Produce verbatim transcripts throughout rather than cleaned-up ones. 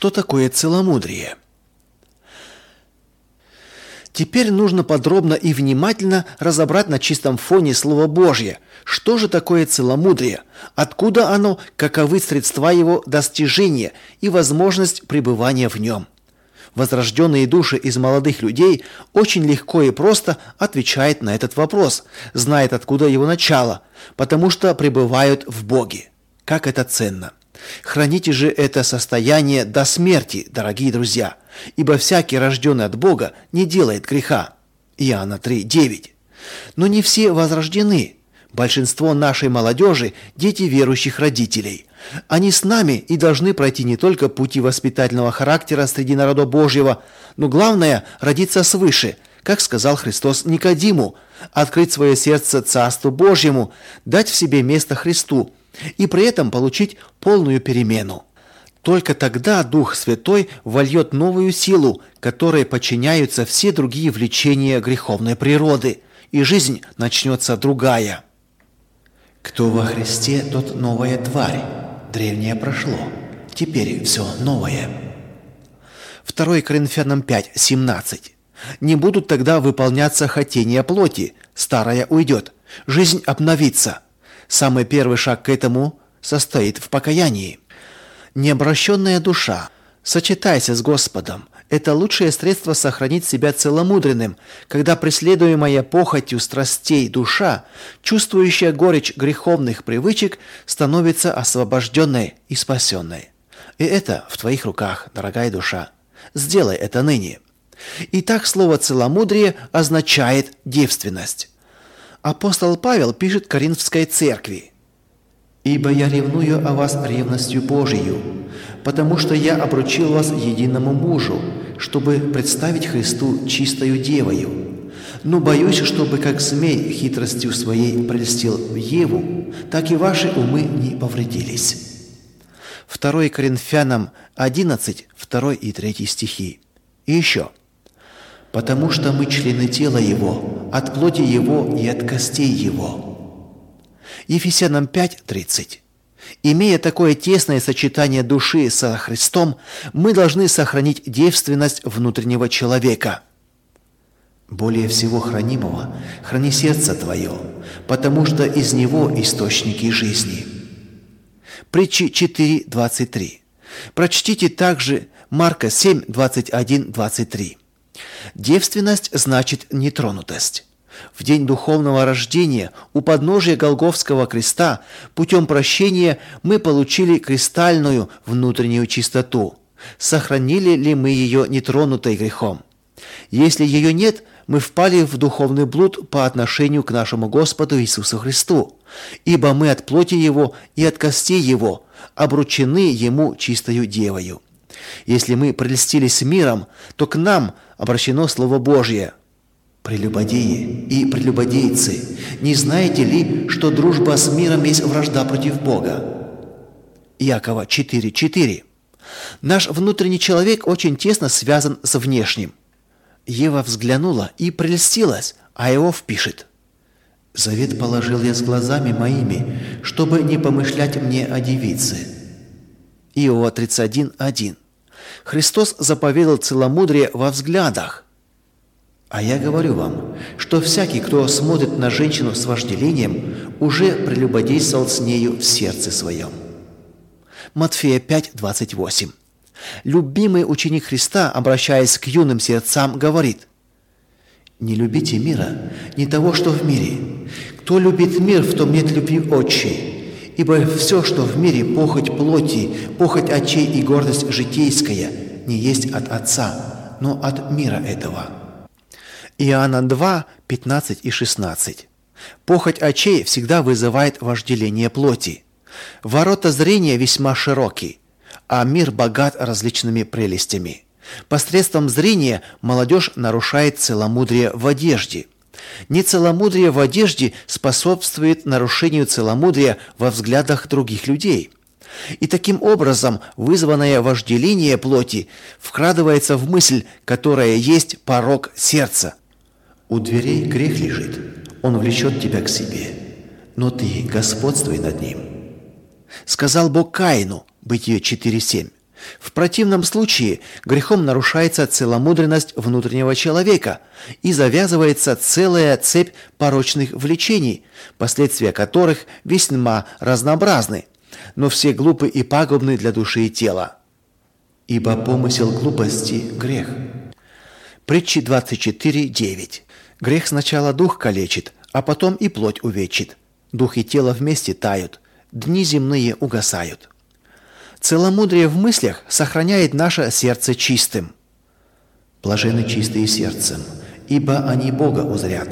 что такое целомудрие. Теперь нужно подробно и внимательно разобрать на чистом фоне Слово Божье. Что же такое целомудрие? Откуда оно, каковы средства его достижения и возможность пребывания в нем? Возрожденные души из молодых людей очень легко и просто отвечают на этот вопрос, знают, откуда его начало, потому что пребывают в Боге. Как это ценно! Храните же это состояние до смерти, дорогие друзья, ибо всякий, рожденный от Бога, не делает греха. Иоанна три девять. Но не все возрождены. Большинство нашей молодежи – дети верующих родителей. Они с нами и должны пройти не только пути воспитательного характера среди народа Божьего, но главное – родиться свыше, как сказал Христос Никодиму, открыть свое сердце Царству Божьему, дать в себе место Христу и при этом получить полную перемену. Только тогда Дух Святой вольет новую силу, которой подчиняются все другие влечения греховной природы, и жизнь начнется другая. Кто во Христе, тот новая тварь. Древнее прошло, теперь все новое. второе Коринфянам пять семнадцать. Не будут тогда выполняться хотения плоти, старое уйдет, жизнь обновится. Самый первый шаг к этому состоит в покаянии. Необращенная душа, сочетайся с Господом. Это лучшее средство сохранить себя целомудренным, когда преследуемая похотью страстей душа, чувствующая горечь греховных привычек, становится освобожденной и спасенной. И это в твоих руках, дорогая душа. Сделай это ныне. Итак, слово «целомудрие» означает девственность. Апостол Павел пишет Коринфской церкви: «Ибо я ревную о вас ревностью Божию, потому что я обручил вас единому мужу, чтобы представить Христу чистою девою. Но боюсь, чтобы как змей хитростью своей прельстил Еву, так и ваши умы не повредились». второе Коринфянам одиннадцать, второй и третий стихи. И еще. «Потому что мы члены тела Его, от плоти Его и от костей Его». Ефесянам пять тридцать. Имея такое тесное сочетание души со Христом, мы должны сохранить девственность внутреннего человека. «Более всего хранимого храни сердце твое, потому что из него источники жизни». Притчи четыре двадцать три. Прочтите также Марка семь двадцать один двадцать три. Девственность значит нетронутость. В день духовного рождения у подножия Голгофского креста путем прощения мы получили кристальную внутреннюю чистоту. Сохранили ли мы ее нетронутой грехом? Если ее нет, мы впали в духовный блуд по отношению к нашему Господу Иисусу Христу, ибо мы от плоти Его и от костей Его обручены Ему чистою девою. Если мы прельстились миром, то к нам обращено Слово Божье: «Прелюбодеи и прелюбодейцы, не знаете ли, что дружба с миром есть вражда против Бога?» Иакова четыре четыре. Наш внутренний человек очень тесно связан с внешним. Ева взглянула и прельстилась, а Иов пишет: «Завет положил я с глазами моими, чтобы не помышлять мне о девице». Иова тридцать один один. Христос заповедал целомудрие во взглядах. «А я говорю вам, что всякий, кто смотрит на женщину с вожделением, уже прелюбодействовал с нею в сердце своем». Матфея пять двадцать восемь. Любимый ученик Христа, обращаясь к юным сердцам, говорит: «Не любите мира, не того, что в мире. Кто любит мир, в том нет любви отчей. Ибо все, что в мире, похоть плоти, похоть очей и гордость житейская, не есть от Отца, но от мира этого». Иоанна два пятнадцать и шестнадцать. Похоть очей всегда вызывает вожделение плоти. Ворота зрения весьма широки, а мир богат различными прелестями. Посредством зрения молодежь нарушает целомудрие в одежде. Нецеломудрие в одежде способствует нарушению целомудрия во взглядах других людей. И таким образом вызванное вожделение плоти вкрадывается в мысль, которая есть порок сердца. «У дверей грех лежит, он влечет тебя к себе, но ты господствуй над ним». Сказал Бог Каину, Бытие четыре семь. В противном случае грехом нарушается целомудренность внутреннего человека и завязывается целая цепь порочных влечений, последствия которых весьма разнообразны, но все глупы и пагубны для души и тела. Ибо помысел глупости – грех. Притчи двадцать четыре девять. Грех сначала дух калечит, а потом и плоть увечит. Дух и тело вместе тают, дни земные угасают. Целомудрие в мыслях сохраняет наше сердце чистым. Блаженны чистые сердцем, ибо они Бога узрят.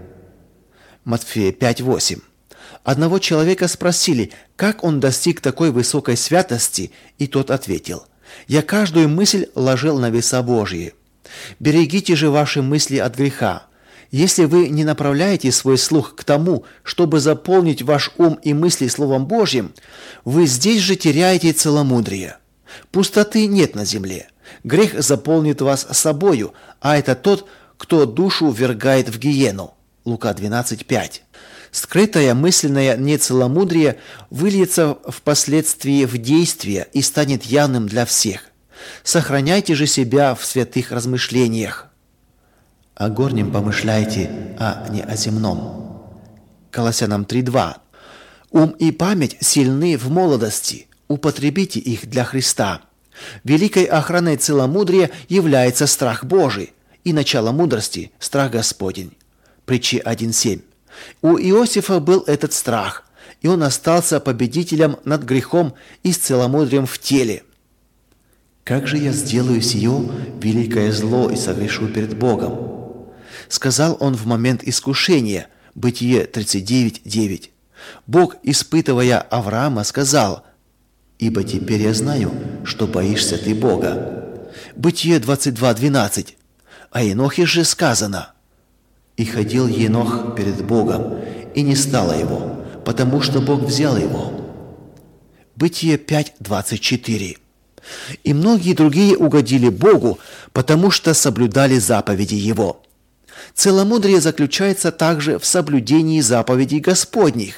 Матфея пять восемь. Одного человека спросили, как он достиг такой высокой святости, и тот ответил: «Я каждую мысль ложил на веса Божьи». Берегите же ваши мысли от греха. Если вы не направляете свой слух к тому, чтобы заполнить ваш ум и мысли Словом Божьим, вы здесь же теряете целомудрие. Пустоты нет на земле. Грех заполнит вас собою, а это тот, кто душу ввергает в гиену. Лука двенадцать пять. Скрытое мысленное нецеломудрие выльется впоследствии в действие и станет явным для всех. Сохраняйте же себя в святых размышлениях. О горнем помышляйте, а не о земном. Колоссянам три два. Ум и память сильны в молодости, употребите их для Христа. Великой охраной целомудрия является страх Божий, и начало мудрости – страх Господень. Притчи один семь. У Иосифа был этот страх, и он остался победителем над грехом и с целомудрием в теле. «Как же я сделаю сие великое зло и согрешу перед Богом?» Сказал он в момент искушения, Бытие тридцать девять девять. Бог, испытывая Авраама, сказал: «Ибо теперь я знаю, что боишься ты Бога». Бытие двадцать два двенадцать. О Енохе же сказано: «И ходил Енох перед Богом, и не стало его, потому что Бог взял его». Бытие пять двадцать четыре. И многие другие угодили Богу, потому что соблюдали заповеди Его. Целомудрие заключается также в соблюдении заповедей Господних.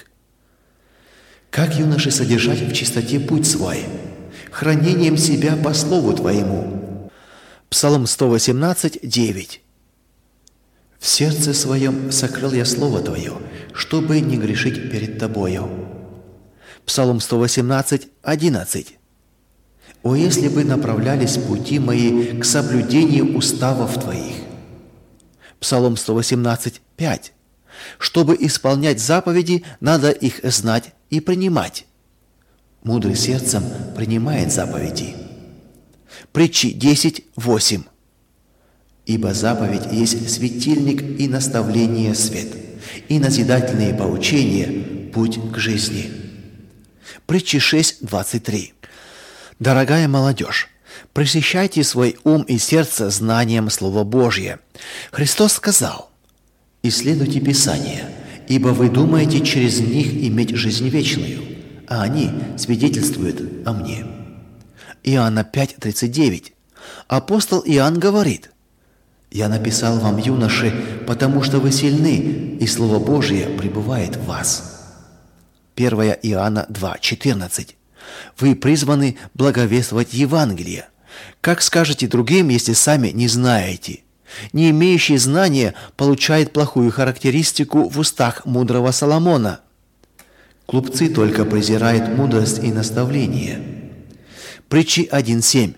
«Как юноши содержать в чистоте путь свой, хранением себя по слову Твоему». Псалом сто восемнадцать девять. «В сердце своем сокрыл я слово Твое, чтобы не грешить перед Тобою». Псалом сто восемнадцать одиннадцать. «О, если бы направлялись пути мои к соблюдению уставов Твоих». Псалом сто восемнадцать пять. Чтобы исполнять заповеди, надо их знать и принимать. Мудрый сердцем принимает заповеди. Притчи десять восемь. «Ибо заповедь есть светильник и наставление свет, и назидательные поучения – путь к жизни». Притчи шесть двадцать три. Дорогая молодежь, просвещайте свой ум и сердце знанием Слова Божия. Христос сказал: «Исследуйте Писания, ибо вы думаете через них иметь жизнь вечную, а они свидетельствуют о мне». Иоанна пять тридцать девять. Апостол Иоанн говорит: «Я написал вам, юноши, потому что вы сильны, и Слово Божие пребывает в вас». первое Иоанна два четырнадцать. Вы призваны благовествовать Евангелие. Как скажете другим, если сами не знаете? Не имеющий знания получает плохую характеристику в устах мудрого Соломона. Глупцы только презирают мудрость и наставление. Притчи один семь.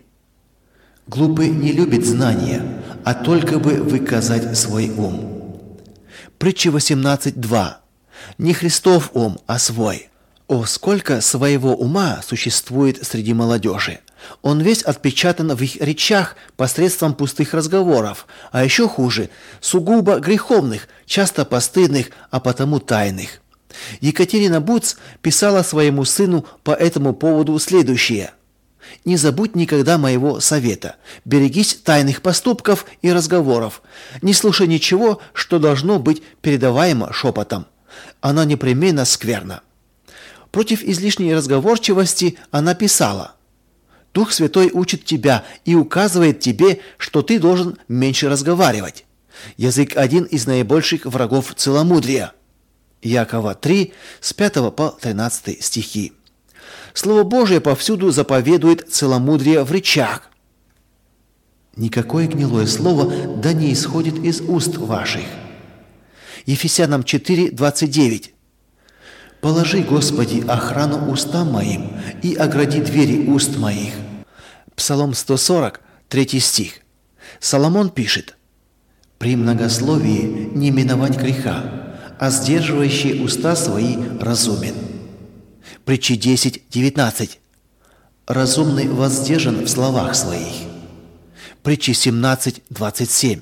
Глупый не любит знания, а только бы выказать свой ум. Притчи восемнадцать два. Не Христов ум, а свой. О, сколько своего ума существует среди молодежи! Он весь отпечатан в их речах посредством пустых разговоров, а еще хуже – сугубо греховных, часто постыдных, а потому тайных. Екатерина Буц писала своему сыну по этому поводу следующее: «Не забудь никогда моего совета. Берегись тайных поступков и разговоров. Не слушай ничего, что должно быть передаваемо шепотом. Оно непременно скверно». Против излишней разговорчивости она писала: «Дух Святой учит тебя и указывает тебе, что ты должен меньше разговаривать. Язык – один из наибольших врагов целомудрия». Якова три, с пятого по тринадцатый стихи. Слово Божие повсюду заповедует целомудрие в речах. Никакое гнилое слово да не исходит из уст ваших. Ефесянам четыре, двадцать девять. Положи, Господи, охрану устам моим и огради двери уст моих. Псалом сто сорок, третий стих. Соломон пишет: «При многословии не миновать греха, а сдерживающий уста свои разумен». Притчи десять, девятнадцать. «Разумный воздержан в словах своих». Притчи семнадцать, двадцать семь.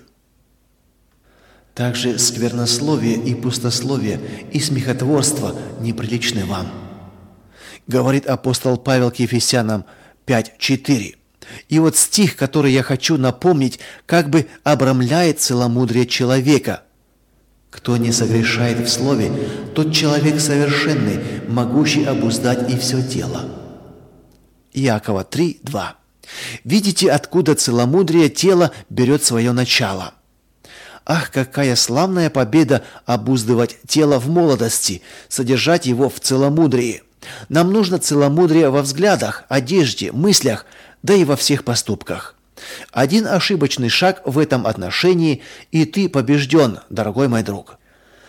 Также сквернословие и пустословие и смехотворство неприличны вам. Говорит апостол Павел к Ефесянам пять, четыре. И вот стих, который я хочу напомнить, как бы обрамляет целомудрие человека. «Кто не согрешает в слове, тот человек совершенный, могущий обуздать и все тело». Иакова три, два. Видите, откуда целомудрие тела берет свое начало. Ах, какая славная победа обуздывать тело в молодости, содержать его в целомудрии. Нам нужно целомудрие во взглядах, одежде, мыслях, да и во всех поступках. Один ошибочный шаг в этом отношении, и ты побежден, дорогой мой друг.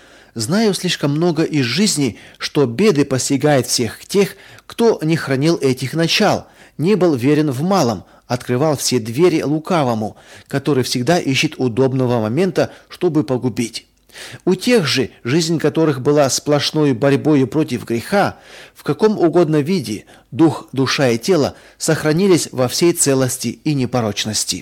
Знаю слишком много из жизни, что беды постигают всех тех, кто не хранил этих начал, не был верен в малом, открывал все двери лукавому, который всегда ищет удобного момента, чтобы погубить. У тех же, жизнь которых была сплошной борьбой против греха, в каком угодно виде, дух, душа и тело сохранились во всей целости и непорочности.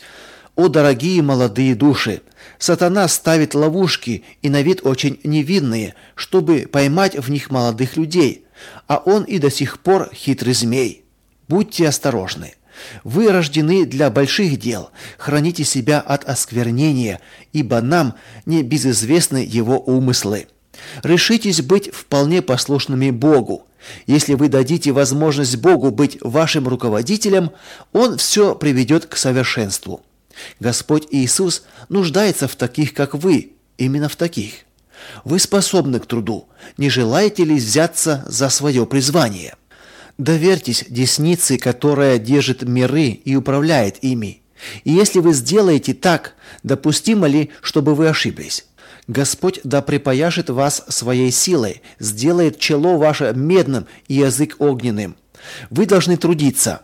О, дорогие молодые души! Сатана ставит ловушки и на вид очень невинные, чтобы поймать в них молодых людей, а он и до сих пор хитрый змей. Будьте осторожны. Вы рождены для больших дел, храните себя от осквернения, ибо нам не безызвестны его умыслы. Решитесь быть вполне послушными Богу. Если вы дадите возможность Богу быть вашим руководителем, Он все приведет к совершенству. Господь Иисус нуждается в таких, как вы, именно в таких. Вы способны к труду, не желаете ли взяться за свое призвание? Доверьтесь деснице, которая держит миры и управляет ими. И если вы сделаете так, допустимо ли, чтобы вы ошиблись? Господь да припояшет вас своей силой, сделает чело ваше медным и язык огненным. Вы должны трудиться.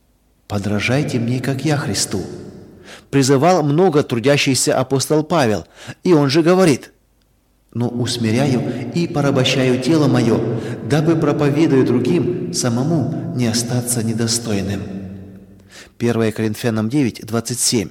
«Подражайте мне, как я Христу», призывал много трудящийся апостол Павел, и он же говорит: «Но усмиряю и порабощаю тело мое, дабы, проповедуя другим, самому не остаться недостойным». первое Коринфянам девять, двадцать семь.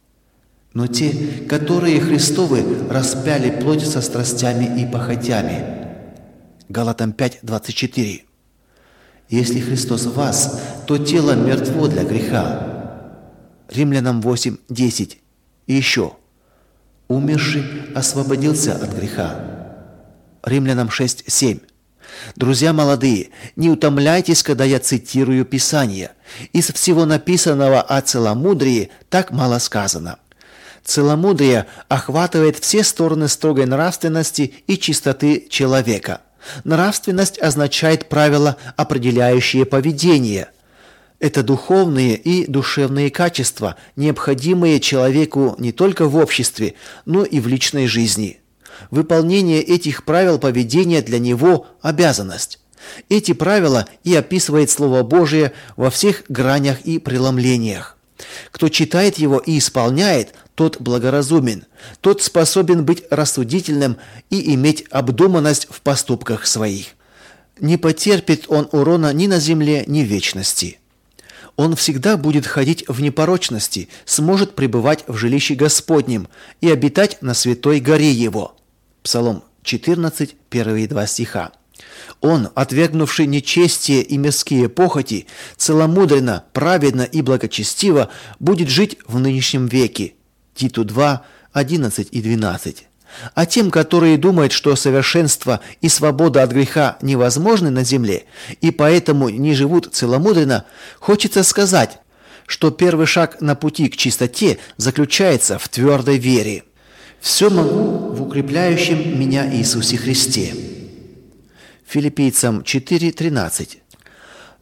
«Но те, которые Христовы, распяли плоть со страстями и похотями». Галатам пять, двадцать четыре. «Если Христос в вас, то тело мертво для греха». Римлянам восемь, десять. И еще: «Умерший освободился от греха». Римлянам шесть, семь. Друзья молодые, не утомляйтесь, когда я цитирую Писание. Из всего написанного о целомудрии так мало сказано. Целомудрие охватывает все стороны строгой нравственности и чистоты человека. Нравственность означает правила, определяющие поведение. Это духовные и душевные качества, необходимые человеку не только в обществе, но и в личной жизни. Выполнение этих правил поведения для него – обязанность. Эти правила и описывает Слово Божие во всех гранях и преломлениях. Кто читает его и исполняет, тот благоразумен, тот способен быть рассудительным и иметь обдуманность в поступках своих. Не потерпит он урона ни на земле, ни в вечности. Он всегда будет ходить в непорочности, сможет пребывать в жилище Господнем и обитать на святой горе Его. Псалом четырнадцать, первые два стиха. Он, отвергнувший нечестие и мирские похоти, целомудренно, праведно и благочестиво будет жить в нынешнем веке. Титу два, одиннадцать и двенадцать. А тем, которые думают, что совершенство и свобода от греха невозможны на земле и поэтому не живут целомудренно, хочется сказать, что первый шаг на пути к чистоте заключается в твердой вере. «Все могу в укрепляющем меня Иисусе Христе». Филиппийцам четыре, тринадцать.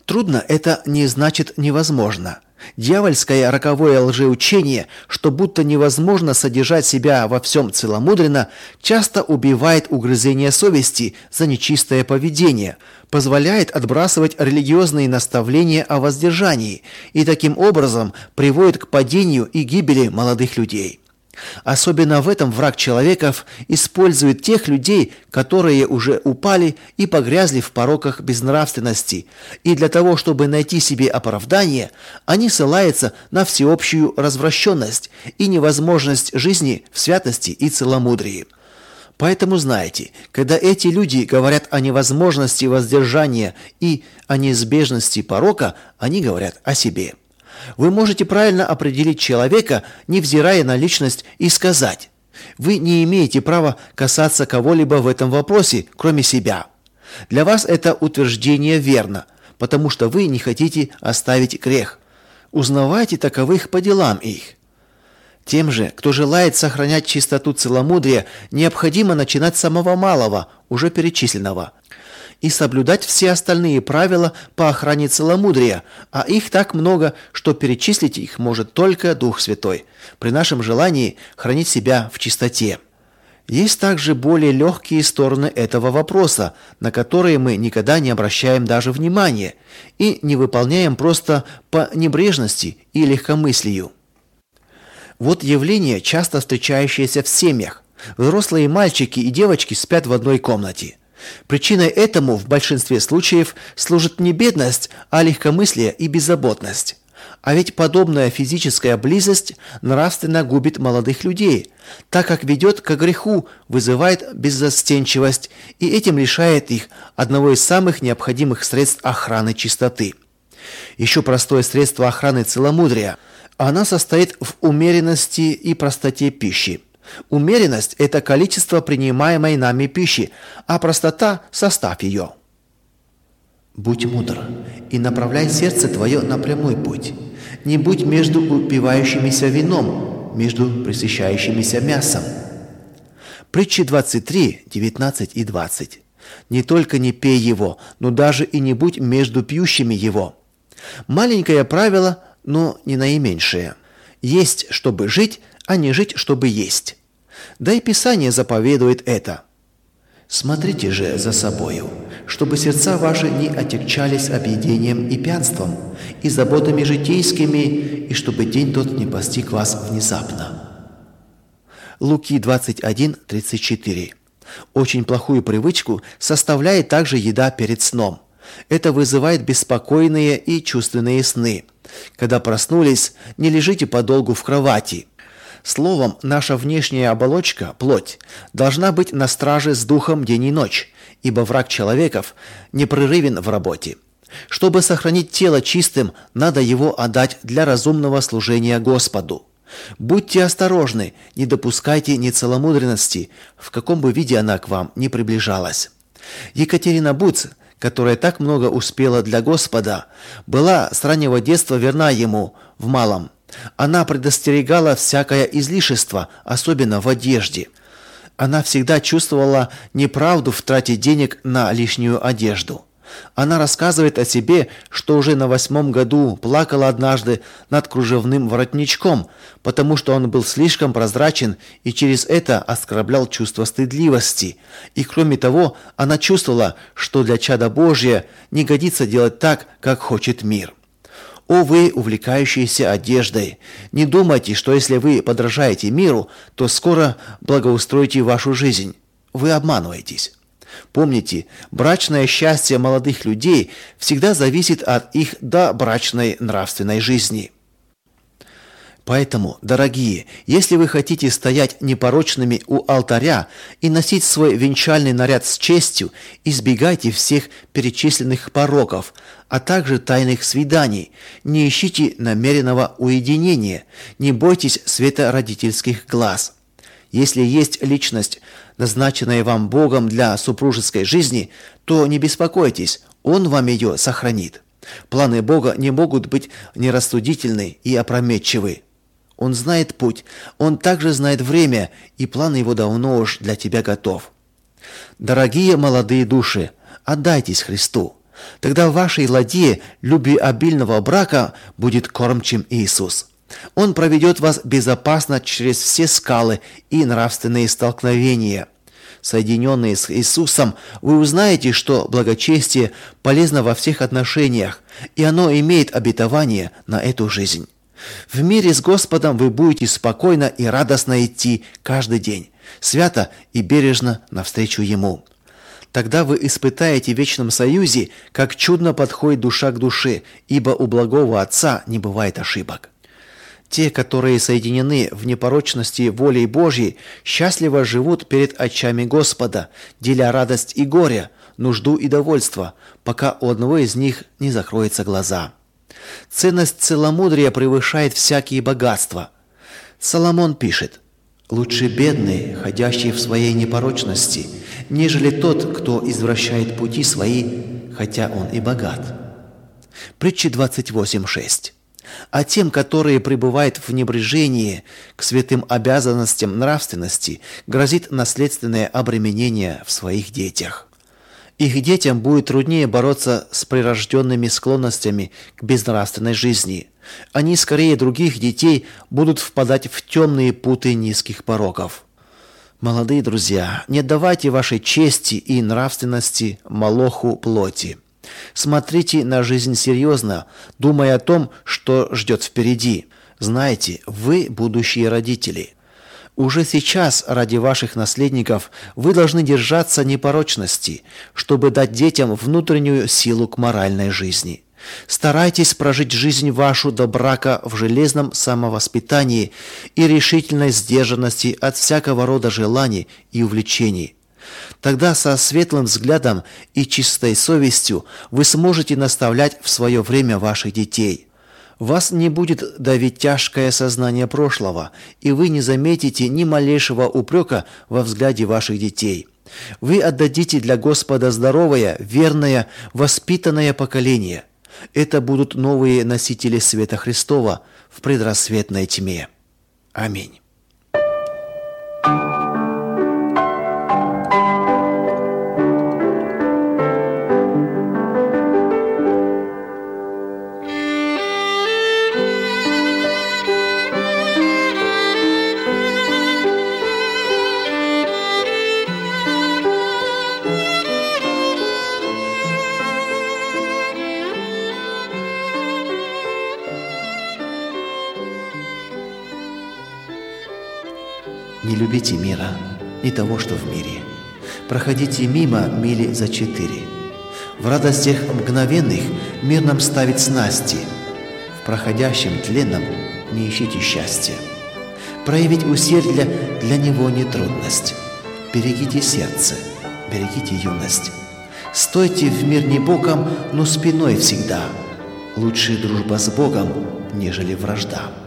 Трудно – это не значит невозможно. Дьявольское роковое лжеучение, что будто невозможно содержать себя во всем целомудренно, часто убивает угрызение совести за нечистое поведение, позволяет отбрасывать религиозные наставления о воздержании и таким образом приводит к падению и гибели молодых людей. Особенно в этом враг человеков использует тех людей, которые уже упали и погрязли в пороках безнравственности, и для того, чтобы найти себе оправдание, они ссылаются на всеобщую развращенность и невозможность жизни в святости и целомудрии. Поэтому знайте, когда эти люди говорят о невозможности воздержания и о неизбежности порока, они говорят о себе. Вы можете правильно определить человека, невзирая на личность, и сказать: вы не имеете права касаться кого-либо в этом вопросе, кроме себя. Для вас это утверждение верно, потому что вы не хотите оставить грех. Узнавайте таковых по делам их. Тем же, кто желает сохранять чистоту целомудрия, необходимо начинать с самого малого, уже перечисленного, и соблюдать все остальные правила по охране целомудрия, а их так много, что перечислить их может только Дух Святой, при нашем желании хранить себя в чистоте. Есть также более легкие стороны этого вопроса, на которые мы никогда не обращаем даже внимания и не выполняем просто по небрежности и легкомыслию. Вот явление, часто встречающееся в семьях. Взрослые мальчики и девочки спят в одной комнате. Причиной этому в большинстве случаев служит не бедность, а легкомыслие и беззаботность. А ведь подобная физическая близость нравственно губит молодых людей, так как ведет к греху, вызывает беззастенчивость и этим лишает их одного из самых необходимых средств охраны чистоты. Еще простое средство охраны целомудрия. Она состоит в умеренности и простоте пищи. Умеренность – это количество принимаемой нами пищи, а простота – состав ее. Будь мудр и направляй сердце твое на прямой путь. Не будь между упивающимися вином, между пресыщающимися мясом. Притчи двадцать три, девятнадцать и двадцать. Не только не пей его, но даже и не будь между пьющими его. Маленькое правило, но не наименьшее. Есть, чтобы жить, а не жить, чтобы есть. Да и Писание заповедует это. Смотрите же за собою, чтобы сердца ваши не отягчались объедением и пьянством, и заботами житейскими, и чтобы день тот не постиг вас внезапно. Луки двадцать один, тридцать четыре. Очень плохую привычку составляет также еда перед сном. Это вызывает беспокойные и чувственные сны. Когда проснулись, не лежите подолгу в кровати. Словом, наша внешняя оболочка, плоть, должна быть на страже с духом день и ночь, ибо враг человеков непрерывен в работе. Чтобы сохранить тело чистым, надо его отдать для разумного служения Господу. Будьте осторожны, не допускайте нецеломудренности, в каком бы виде она к вам не приближалась. Екатерина Буц, которая так много успела для Господа, была с раннего детства верна ему в малом. Она предостерегала всякое излишество, особенно в одежде. Она всегда чувствовала неправду в трате денег на лишнюю одежду. Она рассказывает о себе, что уже на восьмом году плакала однажды над кружевным воротничком, потому что он был слишком прозрачен и через это оскорблял чувство стыдливости. И кроме того, она чувствовала, что для чада Божия не годится делать так, как хочет мир. О вы, увлекающиеся одеждой, не думайте, что если вы подражаете миру, то скоро благоустроите вашу жизнь. Вы обманываетесь. Помните, брачное счастье молодых людей всегда зависит от их добрачной нравственной жизни. Поэтому, дорогие, если вы хотите стоять непорочными у алтаря и носить свой венчальный наряд с честью, избегайте всех перечисленных пороков, а также тайных свиданий, не ищите намеренного уединения, не бойтесь света родительских глаз. Если есть личность, назначенная вам Богом для супружеской жизни, то не беспокойтесь, Он вам ее сохранит. Планы Бога не могут быть нерассудительны и опрометчивы. Он знает путь, Он также знает время, и план Его давно уж для тебя готов. Дорогие молодые души, отдайтесь Христу. Тогда в вашей ладье любвеобильного брака будет кормчим Иисус. Он проведет вас безопасно через все скалы и нравственные столкновения. Соединенные с Иисусом, вы узнаете, что благочестие полезно во всех отношениях, и оно имеет обетование на эту жизнь. В мире с Господом вы будете спокойно и радостно идти каждый день, свято и бережно навстречу Ему. Тогда вы испытаете в вечном союзе, как чудно подходит душа к душе, ибо у благого Отца не бывает ошибок. Те, которые соединены в непорочности волей Божьей, счастливо живут перед очами Господа, деля радость и горе, нужду и довольство, пока у одного из них не закроются глаза. Ценность целомудрия превышает всякие богатства. Соломон пишет: «Лучше бедный, ходящий в своей непорочности, нежели тот, кто извращает пути свои, хотя он и богат». Притчи двадцать восемь шесть. А тем, которые пребывают в небрежении к святым обязанностям нравственности, грозит наследственное обременение в своих детях. Их детям будет труднее бороться с прирожденными склонностями к безнравственной жизни. Они скорее других детей будут впадать в темные путы низких пороков. Молодые друзья, не отдавайте вашей чести и нравственности молоху плоти. Смотрите на жизнь серьезно, думая о том, что ждет впереди. Знайте, вы будущие родители. Уже сейчас ради ваших наследников вы должны держаться непорочности, чтобы дать детям внутреннюю силу к моральной жизни. Старайтесь прожить жизнь вашу до брака в железном самовоспитании и решительной сдержанности от всякого рода желаний и увлечений. Тогда со светлым взглядом и чистой совестью вы сможете наставлять в свое время ваших детей. Вас не будет давить тяжкое сознание прошлого, и вы не заметите ни малейшего упрека во взгляде ваших детей. Вы отдадите для Господа здоровое, верное, воспитанное поколение. Это будут новые носители света Христова в предрассветной тьме. Аминь. Не любите мира, ни того, что в мире. Проходите мимо мили за четыре. В радостях мгновенных мир нам ставит снасти. В проходящем тленном не ищите счастья. Проявить усердие для него не трудность. Берегите сердце, берегите юность. Стойте в мир не боком, но спиной всегда. Лучше дружба с Богом, нежели вражда.